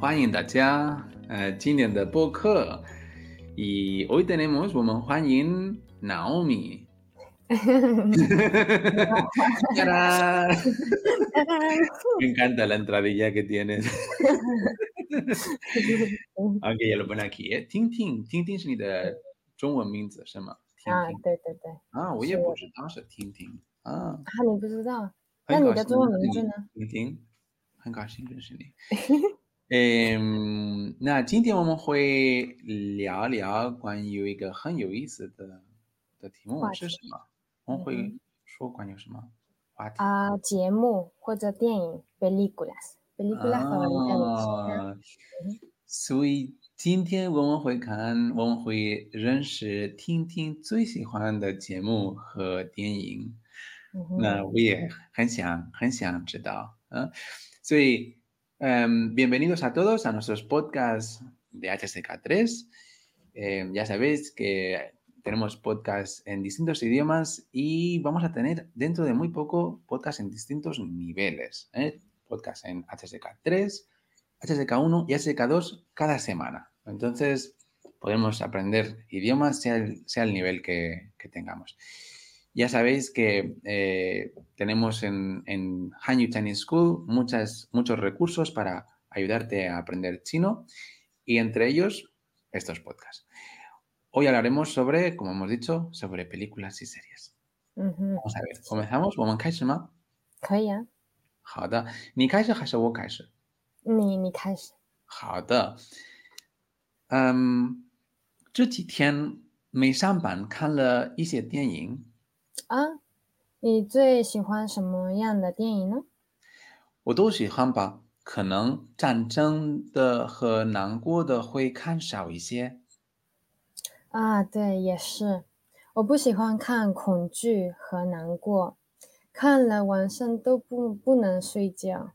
欢迎大家今天的播客y hoy tenemos 我们欢迎 Naomi. ¡Tarán! Me encanta la entradilla que tienes. Aunque ya lo pone aquí, ¿eh? 听听是你的中文名字是吗？听听对对对， 我也不知道是听听啊， 你不知道？那很高兴你的中文认识你， 名字呢？ 听听，很高兴认识你。那今天我们会聊聊关于一个很有意思的题目话题是什么？我们会说关于什么话题？ 节目或者电影 películas favoritas 所以今天我们会认识听听最喜欢的节目和电影。那我也很想知道，所以bienvenidos a todos a nuestros podcasts de HSK3. Ya sabéis que tenemos podcasts en distintos idiomas y vamos a tener dentro de muy poco podcasts en distintos niveles. Podcasts en HSK3, HSK1 y HSK2 cada semana. Entonces podemos aprender idiomas sea el nivel que tengamos. Ya sabéis que tenemos en Hanyu Chinese School muchos recursos para ayudarte a aprender chino y entre ellos estos podcasts. Hoy hablaremos sobre, como hemos dicho, sobre películas y series. Vamos a ver, ¿comenzamos? 我们开始吗？ 可以啊， 好的，你开始还是我开始？ 你开始。 好的，这几天没上班，看了一些电影。 你最喜欢什么样的电影呢？ 我都喜欢吧，可能战争的和难过的会看少一些。 对，也是，我不喜欢看恐惧和难过，看了晚上都不能睡觉。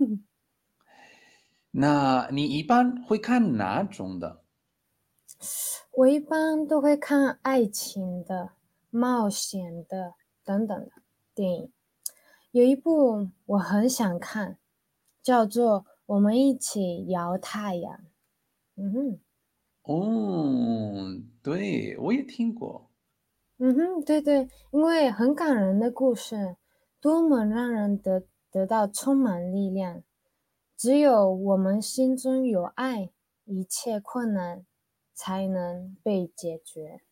那你一般会看哪种的？ 我一般都会看爱情的、冒险的等等的电影。有一部我很想看，叫做《我们一起摇太阳》。 对，我也听过。 对对，因为很感人的故事，多么让人得到充满力量。只有我们心中有爱，一切困难才能被解决。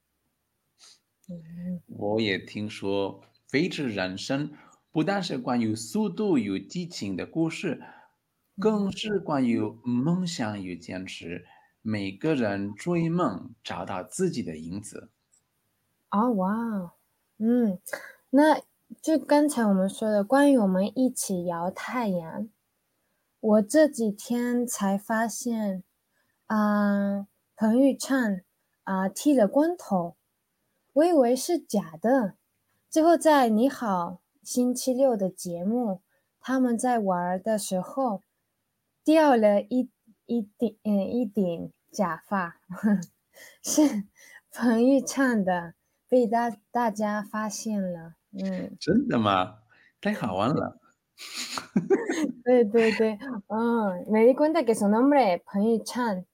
我也听说《飞驰人生》不但是关于速度与激情的故事，更是关于梦想与坚持。每个人追梦，找到自己的影子。 哇，那就刚才我们说的，关于我们一起摇太阳，我这几天才发现，彭昱畅剃了光头，我以为是假的。最后在《你好星期六》的节目，他们在玩的时候掉了一顶假发，是彭昱畅的，被大家发现了。 真的吗？太好玩了。 对对对，me di cuenta que su nombre, Peng Chan,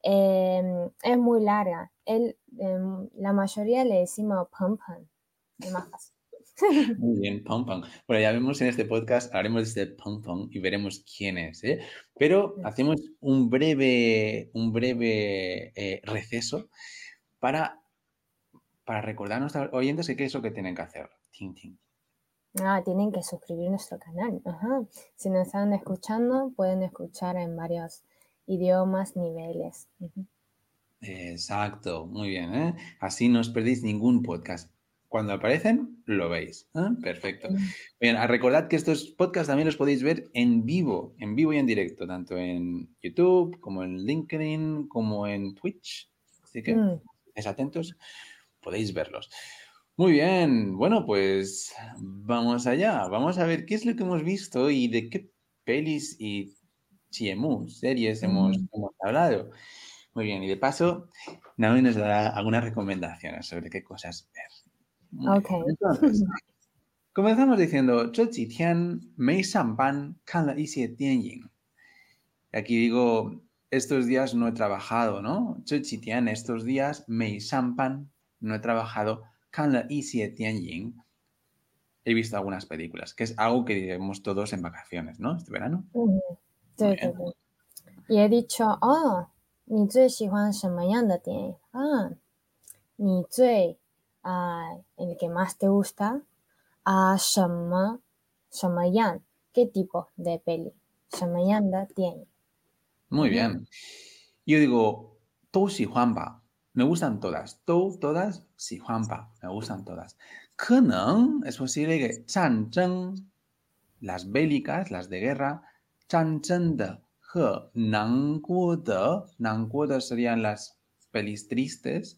es muy larga. La mayoría le decimos Peng Peng, es más fácil. Muy bien, Pong Pong. Bueno, ya vemos en este podcast, hablaremos de este Pong Pong y veremos quién es, ¿eh? Pero hacemos un breve receso para recordar a nuestros oyentes que qué es lo que tienen que hacer. Ting, ting. Tienen que suscribir nuestro canal. Ajá. Si nos están escuchando, pueden escuchar en varios idiomas, niveles. Exacto, muy bien, ¿eh? Así no os perdéis ningún podcast. Cuando aparecen, lo veis. Perfecto. Bien, recordad que estos podcasts también los podéis ver en vivo y en directo, tanto en YouTube como en LinkedIn, como en Twitch. Así que, estéis atentos, podéis verlos. Muy bien, bueno, pues vamos allá. Vamos a ver qué es lo que hemos visto y de qué pelis y series hemos hablado. Muy bien, y de paso, Naomi nos dará algunas recomendaciones sobre qué cosas ver. Muy bien. OK， Entonces, comenzamos diciendo, 这几天没上班，看了一些电影。 Aquí digo, estos días no he trabajado, ¿no? 这几天, estos días, 没上班, no he trabajado. 看了一些电影, he visto algunas películas, que es algo que diremos todos en vacaciones, ¿no? Este verano. 对 Muy 对 bien. 对，也 dicho 哦，你最喜欢什么样的电影啊？你最el que más te gusta 什么样 qué tipo de peli 什么样的电影 Muy bien. Yo digo, 都喜欢吧, me gustan todas. Todas, 喜欢吧, me gustan todas. 可能 es posible que 战争, las bélicas, las de guerra, 战争的和难过的 serían las pelis tristes, ？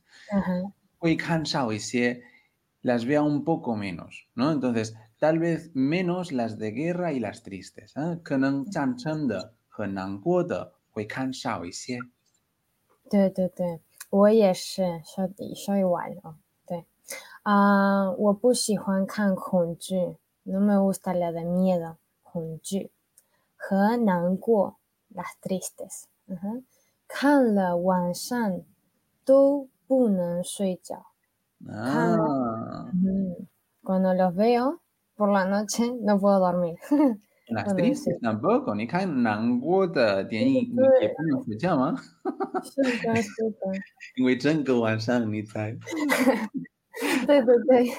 会看少一些, las vea un poco menos, ¿no? Entonces, tal vez menos las de guerra y las tristes. 可能战争的和难过的会看少一些。 对对对，我也是说一晚了。对我不喜欢看恐惧，no me gusta la de miedo，恐惧和难过，las tristes。看了晚上都不能睡觉。看了， Ah, cuando los veo por la noche no puedo dormir，不 las 能睡。 tristes tampoco. 你看难过的电影，你也不对， 能睡觉吗？ 是的，是的， 因为整个晚上你在。 对对对，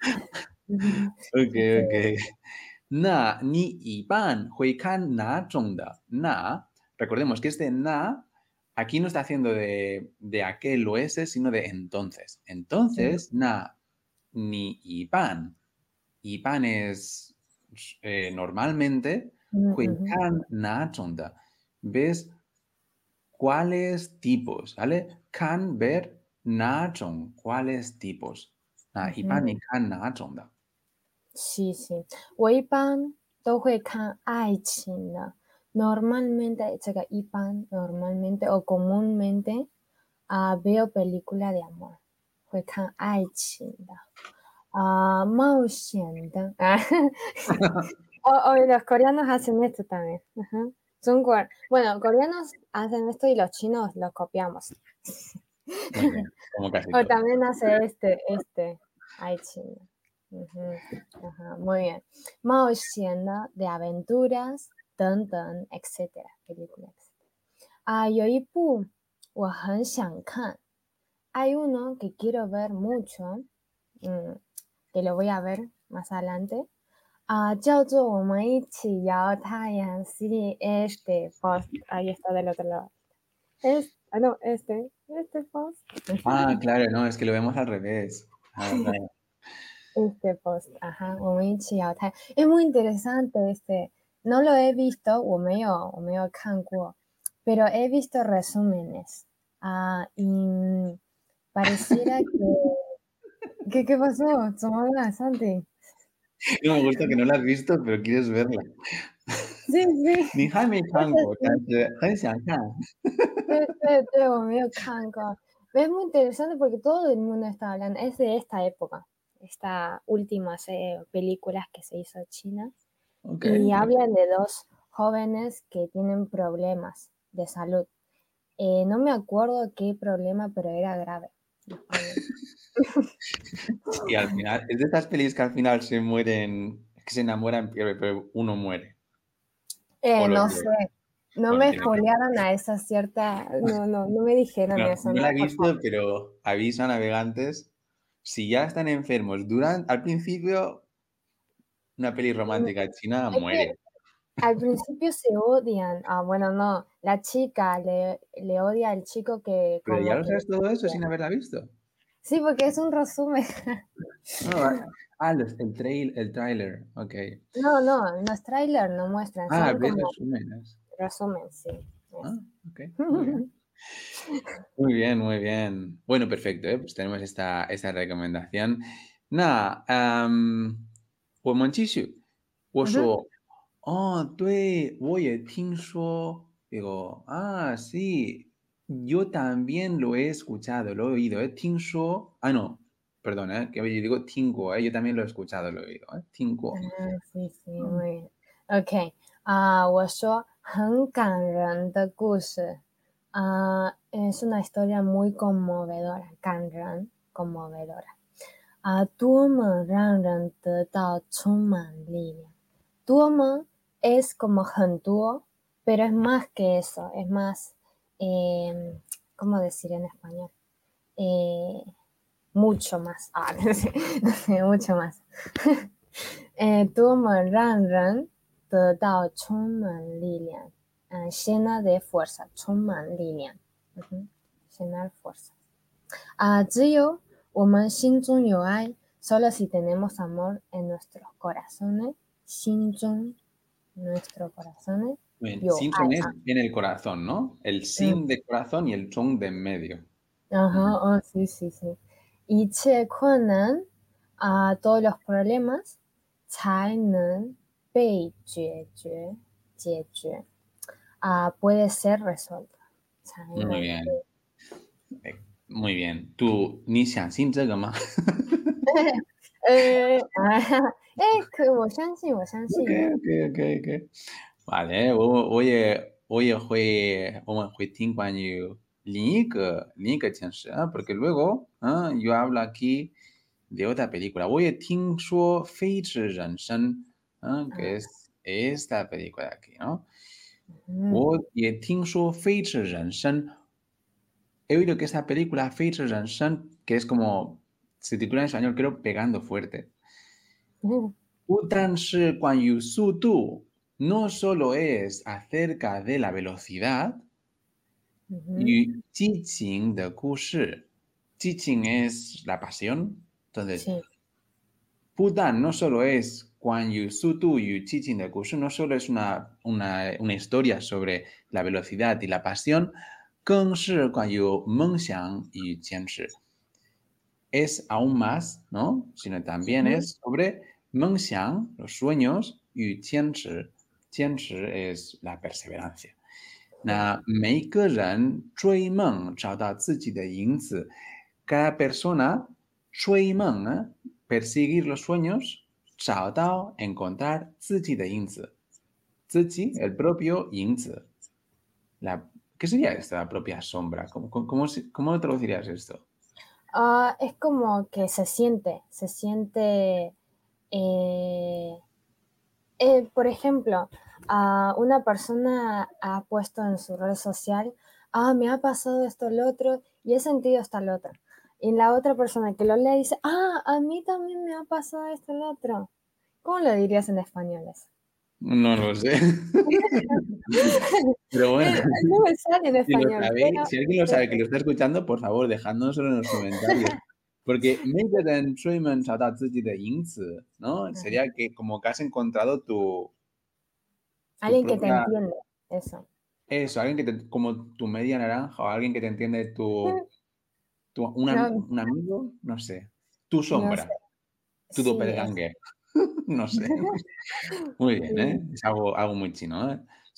OK 是这样。 OK，那你一般会看哪种的？那 recordemos que este na aquí no está haciendo de aquel o ese, sino de entonces. Entonces, na ni ipan. Ipan es normalmente 会看哪种的. ¿Ves cuáles tipos? ¿Vale? Kan ver 哪种 cuáles tipos. Na ipan 你看哪种的？ sí, sí. 我一般都会看爱情的。Normalmente, 这个一般 normalmente o comúnmente veo película de amor，会看爱情的。冒险的los coreanos hacen esto también. Bueno, coreanos hacen esto y los chinos lo copiamos. Muy bien, como casi O todo. también hace ay chino. Ajá, muy bien. 冒险的 aventuras 等等 etcétera películas. 有一部我很想看 hay uno que quiero ver mucho, que lo voy a ver más adelante, 叫做我们一起摇太阳系 este post, ahí está del otro lado. No, este post. Ah, claro, no, es que lo vemos al revés. Claro, claro. Este post, ajá, 我们一起摇太阳 es muy interesante no lo he visto, 我没有看过 pero he visto resúmenes, y pareciera ¿qué pasó? 怎么了, Santi? No me gusta que no la has visto, pero quieres verla. Sí, sí, 你还没看过，但是很想看。 对，我没有看过. Es muy interesante porque todo el mundo está hablando, es de esta época, esta última películas que se hizo en China, Ok, y ok. hablan de dos jóvenes que tienen problemas de salud. No me acuerdo qué problema, pero era grave. Los problemas. Y al final, es de estas pelis que al final se mueren, que se enamoran, pero uno muere. O los No dos. sé, no Bueno, me tiene que. spoilearon a esa cierta, no me dijeron No, eso, no no, la he por favor. visto, pero aviso a navegantes. Si ya están enfermos, al principio, una peli romántica china Es que muere. al principio se odian. Bueno, no, la chica le odia al chico que Pero ya como lo que... sabes todo eso sin haberla visto. Sí, porque es un resumen. Ah, vale. Ah, el tráiler, ok. No, en los trailers no muestran, Ah, son ves como resúmenes. resumen, sí. Ah, ok, muy bien. Muy bien, muy bien. Bueno, perfecto, ¿eh? Pues tenemos esta recomendación. Na, 我们继续。我说，哦，对，我也听说。digo, sí, yo también lo he escuchado, lo he oído, ¿eh? 听说，no, perdón, que yo digo tingo, yo también lo he escuchado, lo he oído, 听过。 Sí, sí, muy bien. Ok, 我说很感人的故事es una historia muy conmovedora, 感人 conmovedora 多么让人得到充满力量。多么 es como 很多 pero es más que eso, es más, ¿cómo decir en español? Mucho más, no sé, mucho más 多么让人得到充满力量llena de fuerza, 充满力量llenar fuerza 只有我们心中有爱 solo si tenemos amor en nuestros corazones 心中 nuestros corazones Bien, 有 sin 爱 es en el corazón, ¿no? El sin de corazón y el chong de en medio. sí, sí, sí. 一切困难todos los problemas 才能被解决puede ser resuelto 才 Muy 能 bien, muy bien. ¿Tú ni sin más? 我相信，我相 OK 信。 OK OK OK。vale，我也会听关于另一个件事啊，porque luego yo hablo aquí de otra película。我也听说《飞驰人生》que es esta película de aquí，¿no？我也听说《飞驰人生》，he oído que esa película《飞驰人生》que es como se titula en español creo Pegando Fuerte。但是关于速度，no solo es acerca de la velocidad 与激情的故事，激情 es la pasión，entonces Sí. Bután no solo es Guan Yu Sutu y Chichin de Kusu, no solo es una historia sobre la velocidad y la pasión, 更是关于梦想与坚持。Es aún más, ¿no? Sino también es sobre 梦想, los sueños, 与坚持。坚持 es la perseverancia. 那每一个人追梦找到自己的影子 cada persona 追梦 perseguir los sueños 找到 encontrar 自己的影子自己 el propio 影子 ¿qué sería esto? La propia sombra ¿cómo lo traducirías esto? Es como que se siente, por ejemplo, una persona ha puesto en su red social, me ha pasado esto, lo otro, y he sentido hasta lo otro. Y la otra persona que lo lee dice, a mí también me ha pasado esto, lo otro. ¿Cómo lo dirías en español eso? No lo sé. Pero bueno, No me sale en si lo español, sabéis, pero si alguien lo sabe que lo está escuchando, por favor, dejádnoselo en los comentarios. Porque 每个人追梦找到自己的影子, ¿no? Sería que como que has encontrado tu alguien que te propia... entiende, eso. Eso, alguien que como tu media naranja o alguien que te entiende No, un amigo, no sé. Tu no sé, sombra, tu sí, es. doppelganger, no sé. Muy bien, ¿eh? Sí. Es algo muy chino, ¿eh?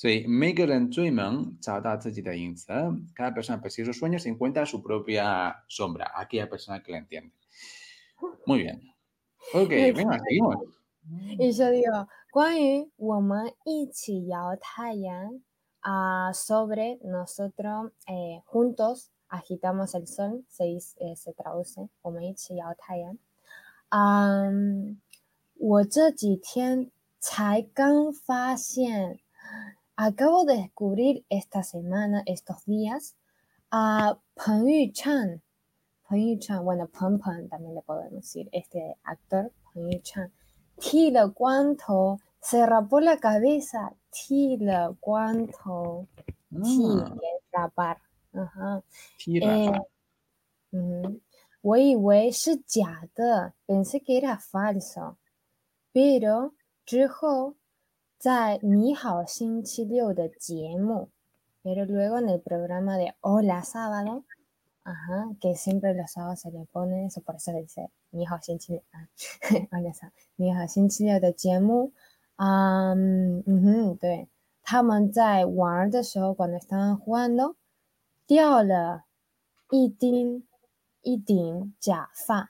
所以每个人追梦找到自己的影子 cada persona persigue sus sueños y encuentra su propia sombra, aquella persona que la entiende. Muy bien. Ok, venga, seguimos. y yo digo, 关于我们一起摇太阳 sobre nosotros juntos agitamos el sol, se traduce, 我们一起摇太阳 我这几天才刚发现 acabo de descubrir esta semana, estos días, a Peng Yuchan. Peng Yuchan, bueno, Peng Peng también le podemos decir, este actor, Peng Yuchan. Ti le cuanto, se rapó la cabeza, ti le cuanto, ti Ah, que es rapar. Ajá. Tirafa. 我以为是假的，pensé que era falso. Pero 之后在你好星期六的节目 pero luego en el programa de Hola Sábado, que siempre los sábados se le pone eso, por eso le dice 你好星期六 Hola Sábado, 你好星期六的节目对，他们在玩的时候 cuando estaban jugando 掉了一顶假发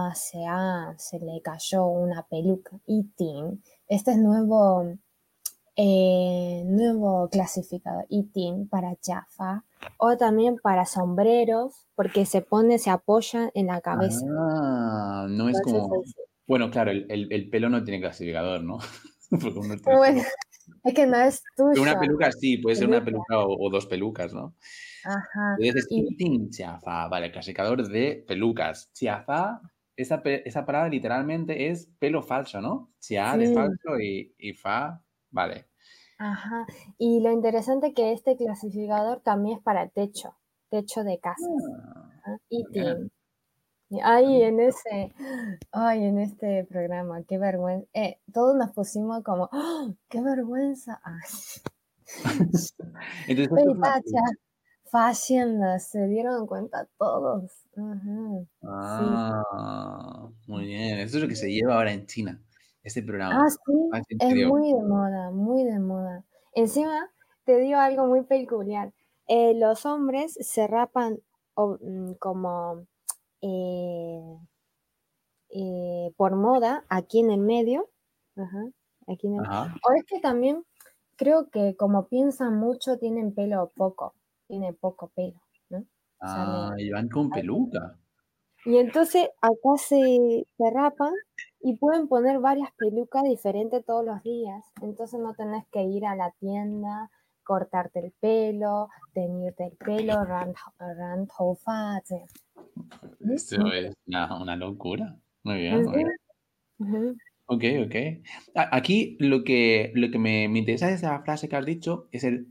se le cayó una peluca y Tim, este es nuevo, nuevo clasificador, itin para chafa, o también para sombreros, porque se apoyan en la cabeza. No es Entonces, como... Bueno, claro, el pelo no tiene clasificador, ¿no? Porque uno tiene bueno, pelo. es que no es Pero una tuyo, peluca sí, puede ser una peluca. peluca o dos pelucas, ¿no? Ajá. Entonces es Y Tintin Chiafa, vale, clasificador de pelucas. Chiafa, esa palabra literalmente es pelo falso, ¿no? Chia de sí, falso y fa, vale. ajá. Y lo interesante que este clasificador también es para techo de casas. Ah, ¿Ah? muy bien. Itin. Y ahí en este programa, qué vergüenza. Todos nos pusimos como, ¡ah! ¡Qué vergüenza! Ay. Entonces esto es una Peitacha, peluca. fashion, se dieron cuenta todos. Ajá. Sí. Muy bien. Esto es lo que se lleva ahora en China, este Ah, programa. sí, Fashion es Video. muy de moda, muy de moda. Encima, te digo algo muy peculiar. Los hombres se rapan como eh, por moda aquí en el medio. Ajá, aquí en el... Ajá. O es que también creo que como piensan mucho, tiene poco pelo, ¿no? Sale. Y van con peluca. Y entonces acá se rapan y pueden poner varias pelucas diferentes todos los días. Entonces no tenés que ir a la tienda, cortarte el pelo, teñirte el pelo, ran头发,这样. Esto es una locura. Muy bien, muy bien. Encima, ujú. Ok, ok. Aquí lo que me interesa de esa frase que has dicho es el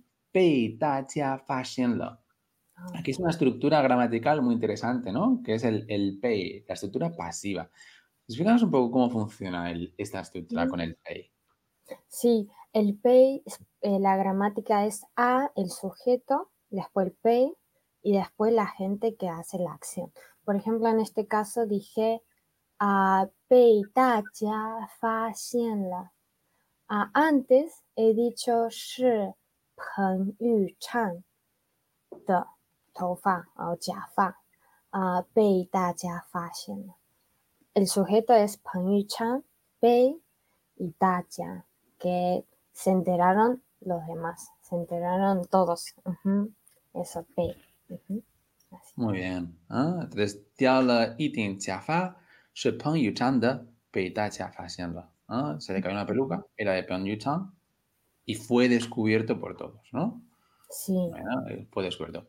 被大家发现了. Ah, Aquí es una estructura gramatical muy interesante, ¿no? Que es el pay, la estructura pasiva. Explícanos un poco cómo funciona esta estructura con el pay. sí, el pay, la gramática es a, el sujeto, después el pay y después la gente que hace la acción. Por ejemplo, en este caso dije 被大家发现了. Antes he dicho 是彭昱畅的头发o 假发被大家发现了. El sujeto es 彭昱畅, 被 y 大家, que se enteraron los demás, se enteraron todos. Eso, 被. Así. muy bien. Entonces, 掉了一顶假发，是彭昱畅的，被大家发现了. Se le cayó una peluca, era de Peng y fue descubierto por todos, ¿no? Sí. Bueno, fue descubierto.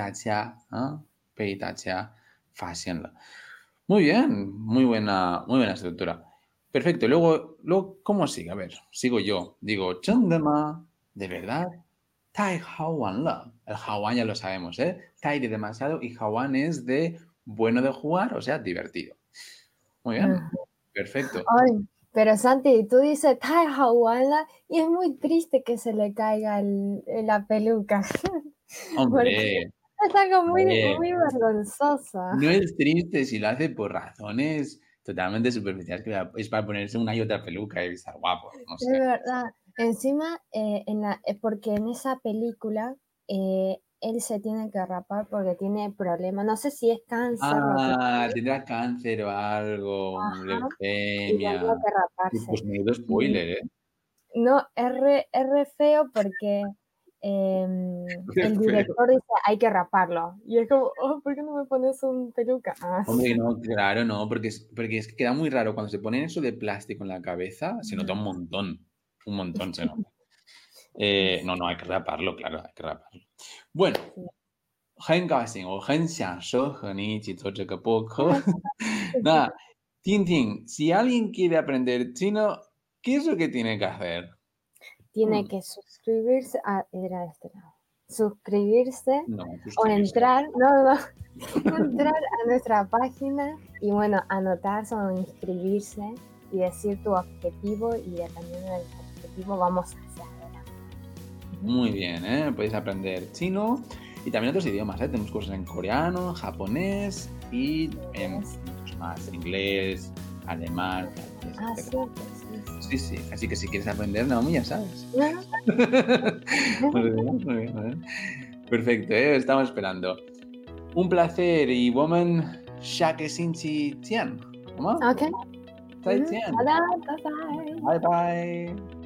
被大家发现了. Muy bien, muy buena estructura. Perfecto. Luego, ¿cómo sigue? A ver, sigo yo. Digo, 真的吗? ¿De verdad? 太好玩了. El hawán ya lo sabemos, ¿eh? 太 de demasiado y hawán es de bueno de jugar, o sea, divertido. Muy bien, Ajá. perfecto. Ay, pero Santi, tú dices, 太好玩了, y es muy triste que se le caiga la peluca, porque Hombre, es algo a muy, ver, muy vergonzoso. no es triste si lo hace por razones totalmente superficiales, que es para ponerse una y otra peluca y estar guapo, no De sé. verdad. Encima, porque en esa película él se tiene que rapar porque tiene problemas. No sé si es cáncer lo que tiene. Tendrá cáncer o algo, Ajá. Y leucemia. tenía que raparse. Pues menudo Y spoiler, ¿eh? no, es re feo porque Qué el feo. director dice hay que raparlo. Y es como, oh, ¿por qué no me pones un peluca? Hombre, no, claro, no, porque es que queda muy raro cuando se ponen eso de plástico en la cabeza, se nota un montón se nota. No, no, hay que raparlo, claro, hay que raparlo. Bueno, 很高兴，我很享受和你一起做这个播客。那听听, si alguien quiere aprender chino, ¿qué es lo que tiene que hacer? Tiene que suscribirse era este lado. Suscribirse No, o suscribirse. entrar, no, entrar a nuestra página y bueno, anotarse o inscribirse y decir tu objetivo y dependiendo del objetivo vamos hacia adelante. Muy bien, ¿eh? Podéis aprender chino y también otros idiomas, ¿eh? Tenemos cursos en coreano, japonés y en muchos más, inglés, alemán, francés, etc. Cierto, sí. Sí, sí, así que si quieres aprender, Naomi, ya sabes. Ajá. Muy bien, muy bien, muy bien. Perfecto, ¿eh? Estamos esperando. Un placer y woman, shake sinchi tian. ¿Cómo? Ok. 再见. Bye bye. Bye bye.